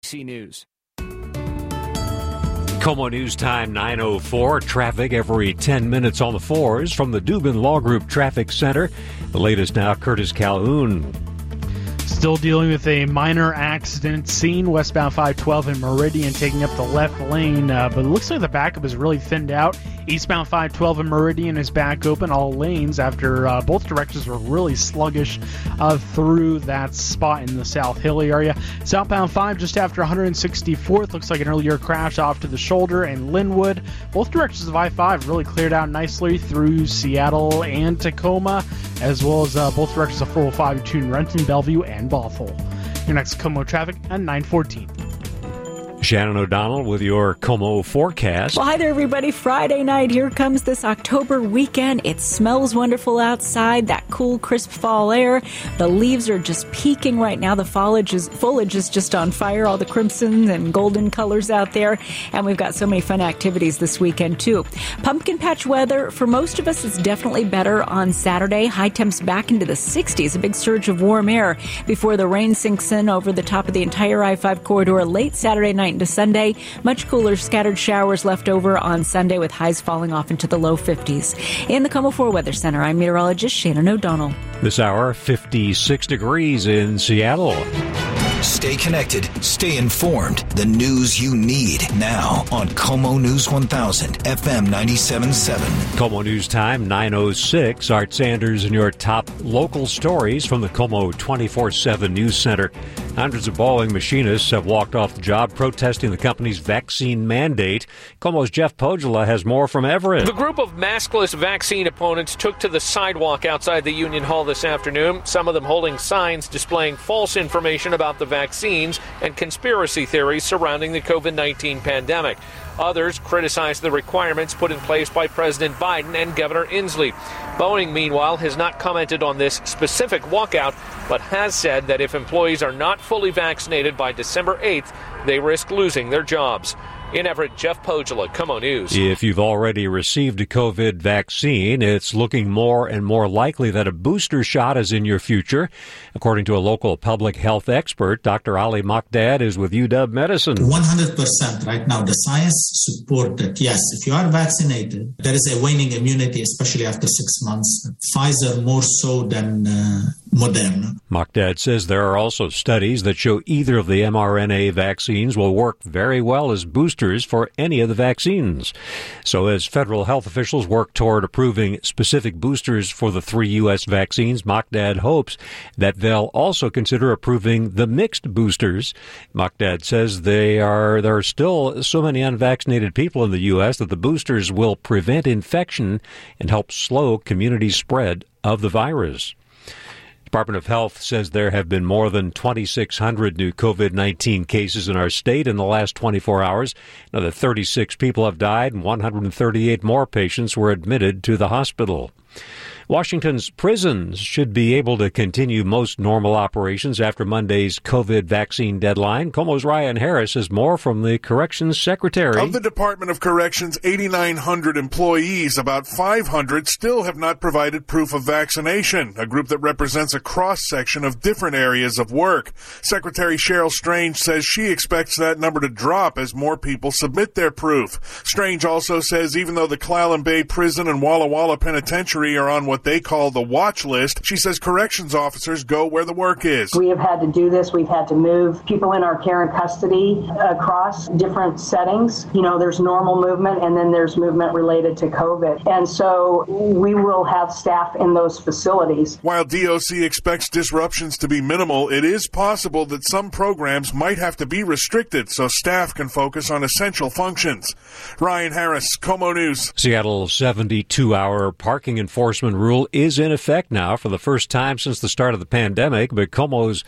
News. KOMO News Time 9:04. Traffic every 10 minutes on the 4s from the Dubin Law Group Traffic Center. The latest now, Curtis Calhoun. Still dealing with a minor accident scene, westbound 512 in Meridian taking up the left lane, but it looks like the backup is really thinned out. Eastbound 512 in Meridian is back open all lanes after both directions were really sluggish through that spot in the South Hill area. Southbound 5 just after 164th, looks like an earlier crash off to the shoulder and Linwood. Both directions of I-5 really cleared out nicely through Seattle and Tacoma, as well as both directions of 405 between Renton, Bellevue, and Bothell. Your next KOMO traffic at 9:14. Shannon O'Donnell with your KOMO forecast. Well, hi there, everybody. Friday night, here comes this October weekend. It smells wonderful outside, that cool, crisp fall air. The leaves are just peaking right now. The foliage is just on fire, all the crimson and golden colors out there. And we've got so many fun activities this weekend, too. Pumpkin patch weather, for most of us, is definitely better on Saturday. High temps back into the 60s, a big surge of warm air before the rain sinks in over the top of the entire I-5 corridor late Saturday night into Sunday. Much cooler scattered showers left over on Sunday with highs falling off into the low 50s. In the KOMO 4 Weather Center, I'm meteorologist Shannon O'Donnell. This hour, 56 degrees in Seattle. Stay connected, stay informed. The news you need now on KOMO News 1000, FM 97.7. KOMO News Time, 9:06. Art Sanders and your top local stories from the KOMO 24/7 News Center. Hundreds of Boeing machinists have walked off the job protesting the company's vaccine mandate. KOMO's Jeff Pogela has more from Everett. The group of maskless vaccine opponents took to the sidewalk outside the Union Hall this afternoon, some of them holding signs displaying false information about the vaccines and conspiracy theories surrounding the COVID-19 pandemic. Others criticized the requirements put in place by President Biden and Governor Inslee. Boeing, meanwhile, has not commented on this specific walkout, but has said that if employees are not fully vaccinated by December 8th, they risk losing their jobs. In Everett, Jeff Pogela, KOMO News. If you've already received a COVID vaccine, it's looking more and more likely that a booster shot is in your future. According to a local public health expert, Dr. Ali Mokdad is with UW Medicine. 100% right now, the science support that, yes, if you are vaccinated, there is a waning immunity, especially after 6 months. Pfizer more so than Moderna. Mokdad says there are also studies that show either of the mRNA vaccines will work very well as boosters for any of the vaccines. So as federal health officials work toward approving specific boosters for the 3 U.S. vaccines, Mokdad hopes that they'll also consider approving the mixed boosters. Mokdad says there are still so many unvaccinated people in the U.S. that the boosters will prevent infection and help slow community spread of the virus. Department of Health says there have been more than 2,600 new COVID-19 cases in our state in the last 24 hours. Another 36 people have died and 138 more patients were admitted to the hospital. Washington's prisons should be able to continue most normal operations after Monday's COVID vaccine deadline. KOMO's Ryan Harris has more from the Corrections Secretary. Of the Department of Corrections' 8,900 employees, about 500 still have not provided proof of vaccination, a group that represents a cross-section of different areas of work. Secretary Cheryl Strange says she expects that number to drop as more people submit their proof. Strange also says even though the Clallam Bay Prison and Walla Walla Penitentiary are on what they call the watch list, she says corrections officers go where the work is. We have had to do this. We've had to move people in our care and custody across different settings. You know, there's normal movement and then there's movement related to COVID. And so we will have staff in those facilities. While DOC expects disruptions to be minimal, it is possible that some programs might have to be restricted so staff can focus on essential functions. Ryan Harris, KOMO News. Seattle's 72-hour parking enforcement rule is in effect now for the first time since the start of the pandemic, but KOMO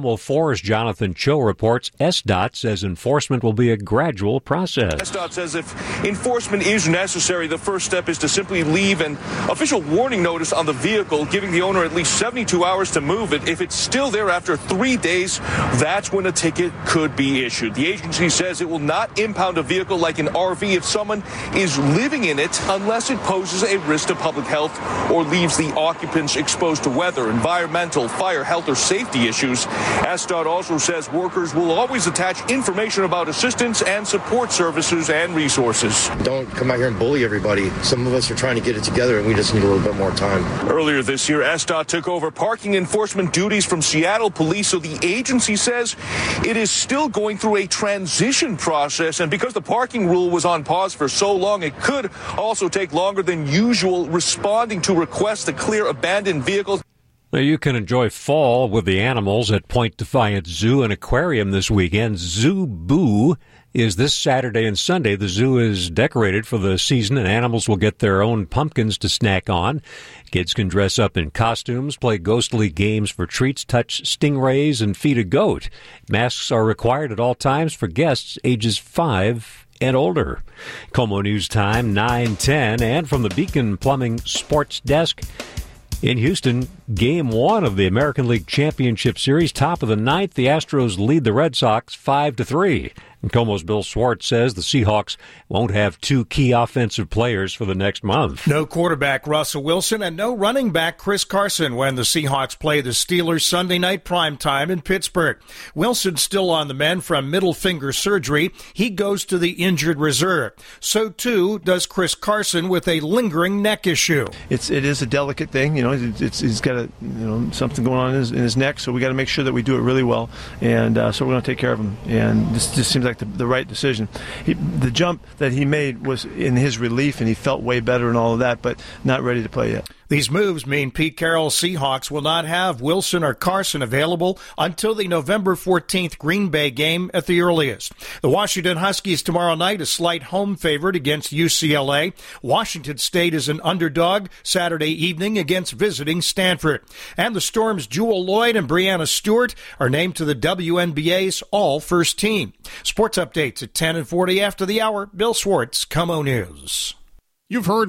4's Jonathan Cho reports SDOT says enforcement will be a gradual process. SDOT says if enforcement is necessary, the first step is to simply leave an official warning notice on the vehicle, giving the owner at least 72 hours to move it. If it's still there after 3 days, that's when a ticket could be issued. The agency says it will not impound a vehicle like an RV if someone is living in it unless it poses a risk to public health or leaves the occupants exposed to weather, environmental, fire, health, or safety issues. SDOT also says workers will always attach information about assistance and support services and resources. Don't come out here and bully everybody. Some of us are trying to get it together, and we just need a little bit more time. Earlier this year, SDOT took over parking enforcement duties from Seattle Police, so the agency says it is still going through a transition process, and because the parking rule was on pause for so long, it could also take longer than usual responding to requests to clear abandoned vehicles. Now you can enjoy fall with the animals at Point Defiance Zoo and Aquarium this weekend. Zoo Boo is this Saturday and Sunday. The zoo is decorated for the season, and animals will get their own pumpkins to snack on. Kids can dress up in costumes, play ghostly games for treats, touch stingrays, and feed a goat. Masks are required at all times for guests ages 5 and older. KOMO News Time, 9:10, and from the Beacon Plumbing Sports Desk, in Houston, Game 1 of the American League Championship Series, top of the ninth, the Astros lead the Red Sox 5-3. And KOMO's Bill Schwartz says the Seahawks won't have two key offensive players for the next month. No quarterback Russell Wilson and no running back Chris Carson when the Seahawks play the Steelers Sunday night primetime in Pittsburgh. Wilson's still on the mend from middle finger surgery. He goes to the injured reserve. So, too, does Chris Carson with a lingering neck issue. It is a delicate thing. You know, he's got something going on in his neck, so we got to make sure that we do it really well. And so we're going to take care of him. And this just seems like the right decision. The jump that he made was in his relief, and he felt way better and all of that, but not ready to play yet. These moves mean Pete Carroll's Seahawks will not have Wilson or Carson available until the November 14th Green Bay game at the earliest. The Washington Huskies tomorrow night, a slight home favorite against UCLA. Washington State is an underdog Saturday evening against visiting Stanford. And the Storm's Jewel Lloyd and Breanna Stewart are named to the WNBA's All-First Team. Sports updates at 10:40 after the hour. Bill Schwartz, KOMO News. You've heard